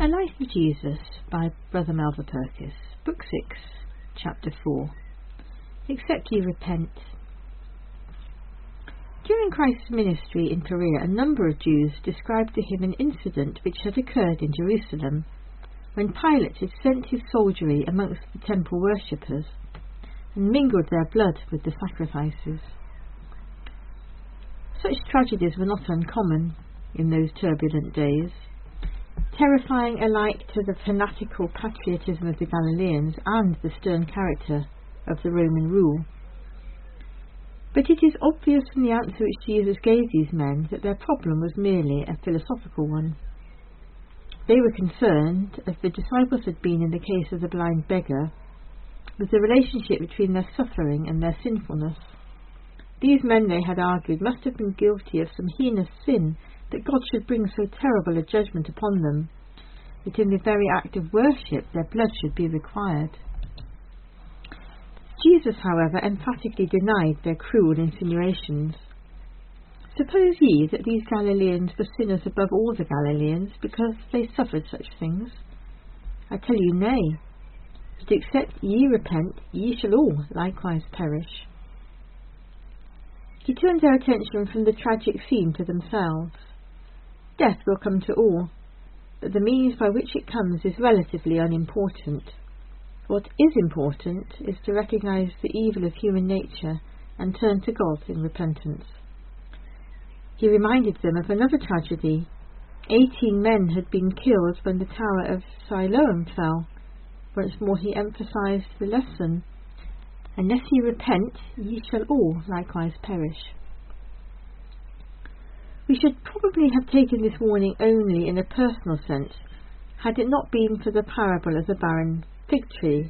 A Life of Jesus by Brother Melva Purkis, Book 6, Chapter 4. Except ye repent. During Christ's ministry in Perea, a number of Jews described to him an incident which had occurred in Jerusalem, when Pilate had sent his soldiery amongst the temple worshippers, and mingled their blood with the sacrifices. Such tragedies were not uncommon in those turbulent days, terrifying alike to the fanatical patriotism of the Galileans and the stern character of the Roman rule. But it is obvious from the answer which Jesus gave these men that their problem was merely a philosophical one. They were concerned, as the disciples had been in the case of the blind beggar, with the relationship between their suffering and their sinfulness. These men, they had argued, must have been guilty of some heinous sin, that God should bring so terrible a judgment upon them, that in the very act of worship their blood should be required. Jesus, however, emphatically denied their cruel insinuations. Suppose ye that these Galileans were sinners above all the Galileans, because they suffered such things? I tell you, nay, but except ye repent, ye shall all likewise perish. He turned their attention from the tragic scene to themselves. Death will come to all, but the means by which it comes is relatively unimportant. What is important is to recognise the evil of human nature and turn to God in repentance. He reminded them of another tragedy. 18 men had been killed when the tower of Siloam fell. Once more he emphasised the lesson. Unless ye repent, ye shall all likewise perish. We should probably have taken this warning only in a personal sense, had it not been for the parable of the barren fig tree,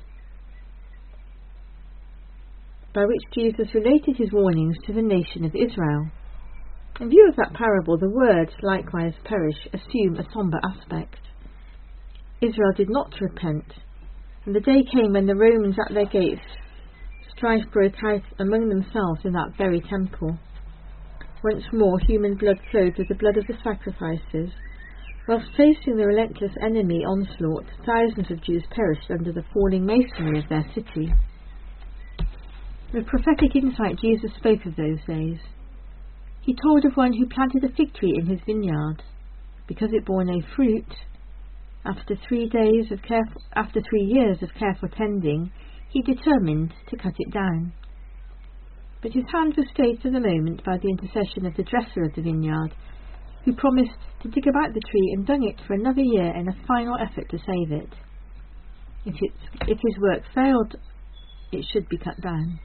by which Jesus related his warnings to the nation of Israel. In view of that parable, the words likewise perish assume a sombre aspect. Israel did not repent, and the day came when the Romans at their gates strife broke out among themselves in that very temple. Once more human blood flowed with the blood of the sacrifices. Whilst facing the relentless enemy onslaught, thousands of Jews perished under the falling masonry of their city. With prophetic insight, Jesus spoke of those days. He told of one who planted a fig tree in his vineyard. Because it bore no fruit, after 3 years of careful tending, he determined to cut it down. But his hand was stayed for the moment by the intercession of the dresser of the vineyard, who promised to dig about the tree and dung it for another year in a final effort to save it. If his work failed, it should be cut down.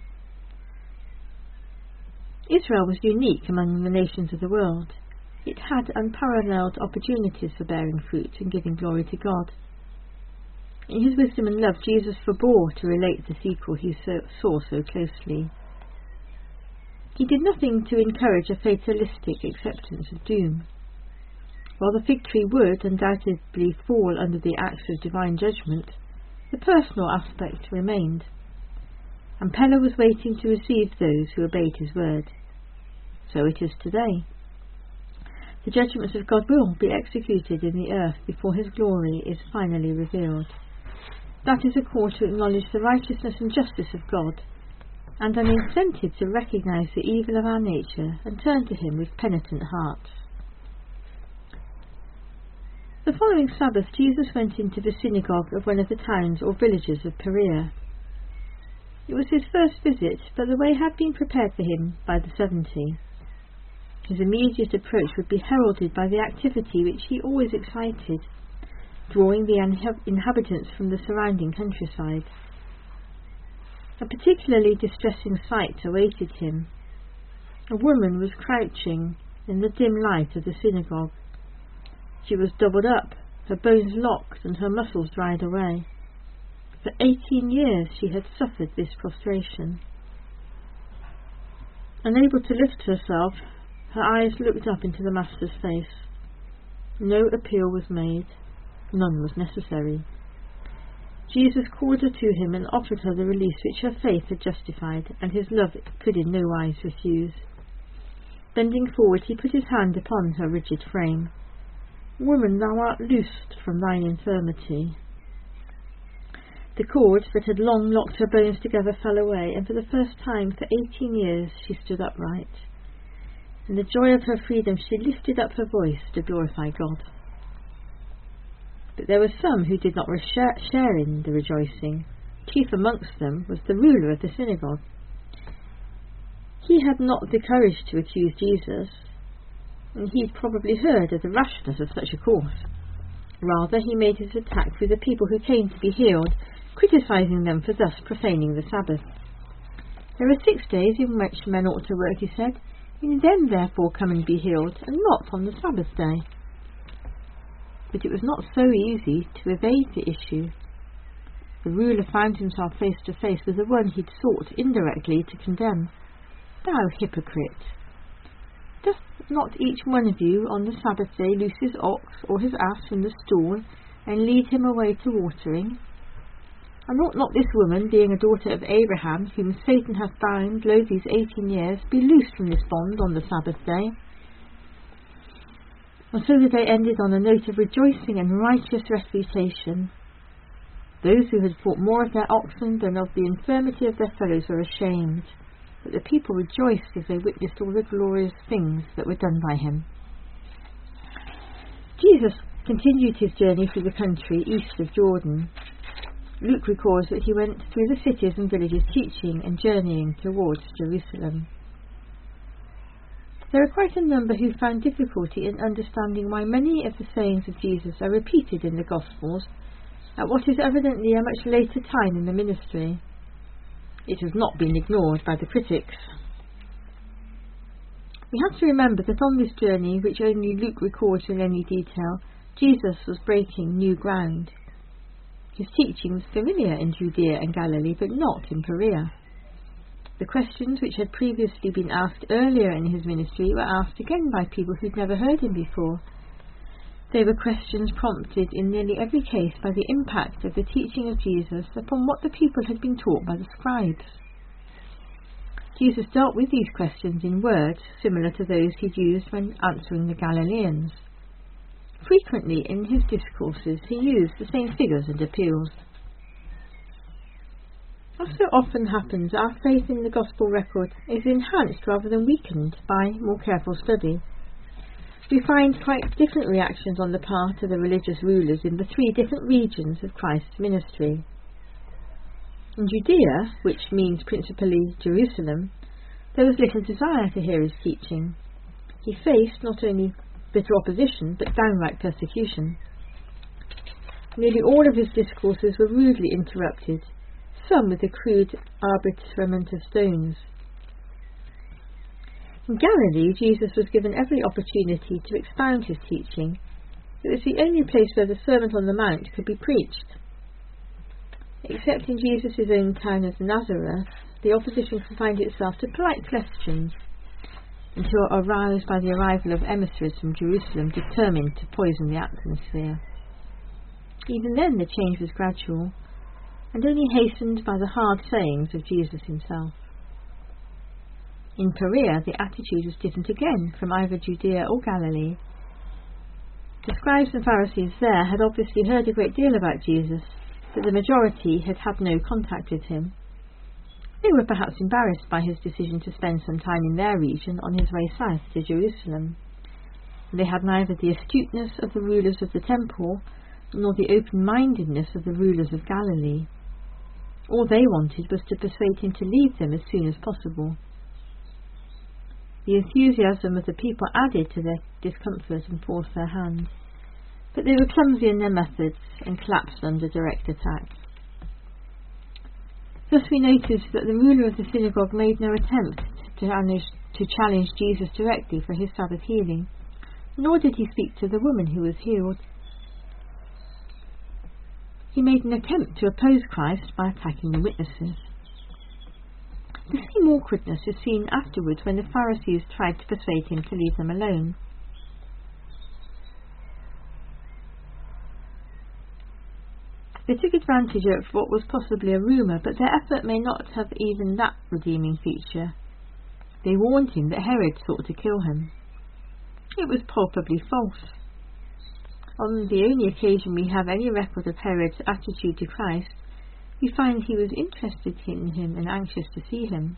Israel was unique among the nations of the world. It had unparalleled opportunities for bearing fruit and giving glory to God. In his wisdom and love, Jesus forbore to relate the sequel he saw so closely. He did nothing to encourage a fatalistic acceptance of doom. While the fig tree would undoubtedly fall under the axe of divine judgment, the personal aspect remained, and Pella was waiting to receive those who obeyed his word. So it is today. The judgments of God will be executed in the earth before his glory is finally revealed. That is a call to acknowledge the righteousness and justice of God, and an incentive to recognise the evil of our nature and turn to him with penitent hearts. The following Sabbath, Jesus went into the synagogue of one of the towns or villages of Perea. It was his first visit, but the way had been prepared for him by the 70. His immediate approach would be heralded by the activity which he always excited, drawing the inhabitants from the surrounding countryside. A particularly distressing sight awaited him. A woman was crouching in the dim light of the synagogue. She was doubled up, her bones locked and her muscles dried away. For 18 years she had suffered this prostration. Unable to lift herself, her eyes looked up into the Master's face. No appeal was made, none was necessary. Jesus called her to him and offered her the release which her faith had justified, and his love could in no wise refuse. Bending forward, he put his hand upon her rigid frame. Woman, thou art loosed from thine infirmity. The cords that had long locked her bones together fell away, and for the first time for 18 years she stood upright. In the joy of her freedom she lifted up her voice to glorify God. But there were some who did not share in the rejoicing. Chief amongst them was the ruler of the synagogue. He had not the courage to accuse Jesus, and he had probably heard of the rashness of such a course. Rather, he made his attack with the people who came to be healed, criticizing them for thus profaning the Sabbath. There are 6 days in which men ought to work, he said. In them therefore come and be healed, and not on the Sabbath day. But it was not so easy to evade the issue. The ruler found himself face to face with the one he'd sought indirectly to condemn. Thou hypocrite! Doth not each one of you on the Sabbath day loose his ox or his ass from the stall, and lead him away to watering? And ought not this woman, being a daughter of Abraham, whom Satan hath bound lo these 18 years, be loosed from this bond on the Sabbath day? And so the day ended on a note of rejoicing and righteous refutation. Those who had fought more of their oxen than of the infirmity of their fellows were ashamed, but the people rejoiced as they witnessed all the glorious things that were done by him. Jesus continued his journey through the country east of Jordan. Luke records that he went through the cities and villages teaching and journeying towards Jerusalem. There are quite a number who found difficulty in understanding why many of the sayings of Jesus are repeated in the Gospels at what is evidently a much later time in the ministry. It has not been ignored by the critics. We have to remember that on this journey, which only Luke records in any detail, Jesus was breaking new ground. His teaching was familiar in Judea and Galilee, but not in Perea. The questions which had previously been asked earlier in his ministry were asked again by people who'd never heard him before. They were questions prompted in nearly every case by the impact of the teaching of Jesus upon what the people had been taught by the scribes. Jesus dealt with these questions in words similar to those he'd used when answering the Galileans. Frequently in his discourses he used the same figures and appeals. As so often happens, our faith in the Gospel record is enhanced rather than weakened by more careful study. We find quite different reactions on the part of the religious rulers in the 3 different regions of Christ's ministry. In Judea, which means principally Jerusalem, there was little desire to hear his teaching. He faced not only bitter opposition, but downright persecution. Nearly all of his discourses were rudely interrupted, some with the crude arbitrament of stones. In Galilee, Jesus was given every opportunity to expound his teaching. It was the only place where the Sermon on the Mount could be preached. Except in Jesus' own town of Nazareth, the opposition confined itself to polite questions, until aroused by the arrival of emissaries from Jerusalem determined to poison the atmosphere. Even then the change was gradual, and only hastened by the hard sayings of Jesus himself. In Perea the attitude was different again from either Judea or Galilee. The scribes and Pharisees there had obviously heard a great deal about Jesus, but the majority had had no contact with him. They were perhaps embarrassed by his decision to spend some time in their region on his way south to Jerusalem. They had neither the astuteness of the rulers of the temple nor the open-mindedness of the rulers of Galilee. All they wanted was to persuade him to leave them as soon as possible. The enthusiasm of the people added to their discomfort and forced their hand, but they were clumsy in their methods and collapsed under direct attack. Thus we notice that the ruler of the synagogue made no attempt to challenge Jesus directly for his Sabbath healing, nor did he speak to the woman who was healed. He made an attempt to oppose Christ by attacking the witnesses. The same awkwardness is seen afterwards when the Pharisees tried to persuade him to leave them alone. They took advantage of what was possibly a rumour, but their effort may not have even that redeeming feature. They warned him that Herod sought to kill him. It was palpably false. On the only occasion we have any record of Herod's attitude to Christ, we find he was interested in him and anxious to see him.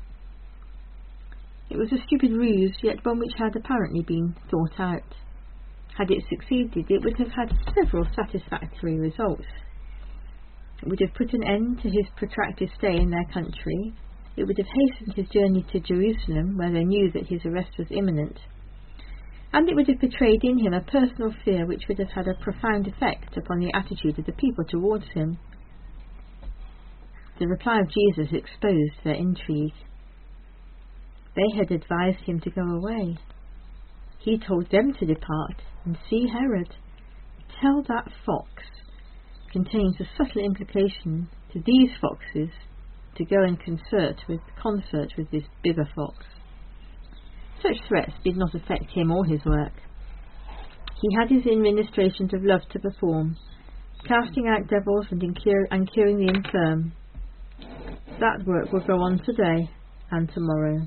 It was a stupid ruse, yet one which had apparently been thought out. Had it succeeded, it would have had several satisfactory results. It would have put an end to his protracted stay in their country. It would have hastened his journey to Jerusalem, where they knew that his arrest was imminent. And it would have betrayed in him a personal fear which would have had a profound effect upon the attitude of the people towards him. The reply of Jesus exposed their intrigue. They had advised him to go away. He told them to depart and see Herod. Tell that fox contains a subtle implication to these foxes to go and concert with this bigger fox. Such threats did not affect him or his work. He had his administrations of love to perform, casting out devils and curing the infirm. That work will go on today and tomorrow.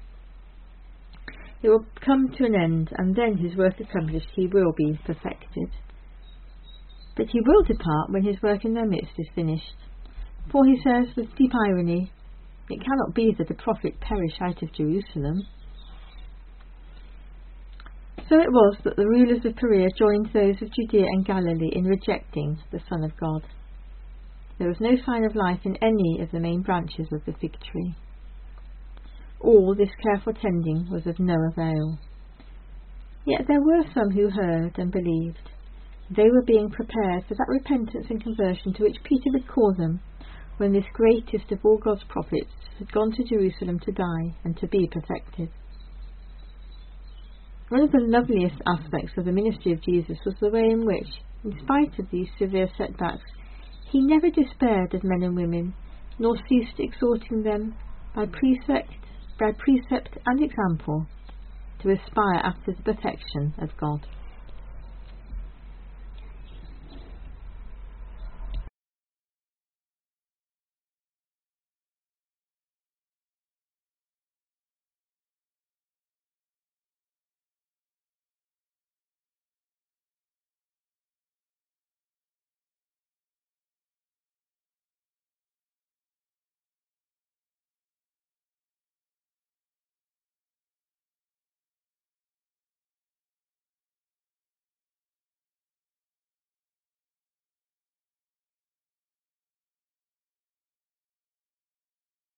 It will come to an end, and then, his work accomplished, he will be perfected. But he will depart when his work in their midst is finished. For he says with deep irony, it cannot be that a prophet perish out of Jerusalem. So it was that the rulers of Perea joined those of Judea and Galilee in rejecting the Son of God. There was no sign of life in any of the main branches of the fig tree. All this careful tending was of no avail. Yet there were some who heard and believed. They were being prepared for that repentance and conversion to which Peter would call them when this greatest of all God's prophets had gone to Jerusalem to die and to be perfected. One of the loveliest aspects of the ministry of Jesus was the way in which, in spite of these severe setbacks, he never despaired of men and women, nor ceased exhorting them by precept and example to aspire after the perfection of God.